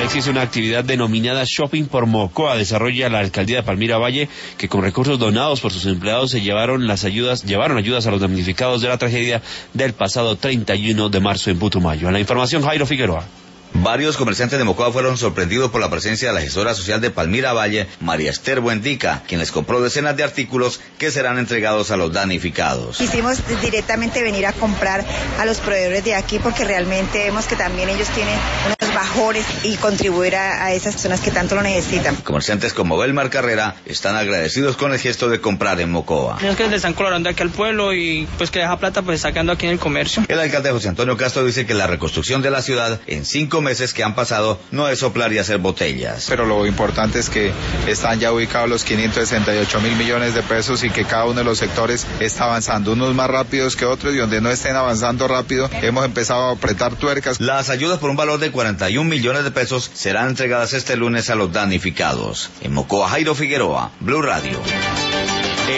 existe una actividad denominada Shopping por Mocoa. Desarrolla la alcaldía de Palmira Valle, que con recursos donados por sus empleados se llevaron ayudas a los damnificados de la tragedia del pasado 31 de marzo en Putumayo. En la información, Jairo Figueroa. Varios comerciantes de Mocoa fueron sorprendidos por la presencia de la gestora social de Palmira Valle, María Esther Buendica, quien les compró decenas de artículos que serán entregados a los damnificados. Quisimos directamente venir a comprar a los proveedores de aquí porque realmente vemos que también ellos tienen unos bajores y contribuir a esas personas que tanto lo necesitan. Comerciantes como Belmar Carrera están agradecidos con el gesto de comprar en Mocoa. Es que le están colaborando aquí al pueblo y pues que deja plata pues está quedando aquí en el comercio. El alcalde José Antonio Castro dice que la reconstrucción de la ciudad en 5 meses que han pasado no es soplar y hacer botellas. Pero lo importante es que están ya ubicados los 568.000 millones de pesos y que cada uno de los sectores está avanzando, unos más rápidos que otros, y donde no estén avanzando rápido hemos empezado a apretar tuercas. Las ayudas por un valor de 41 millones de pesos serán entregadas este lunes a los damnificados. En Mocoa, Jairo Figueroa, Blue Radio.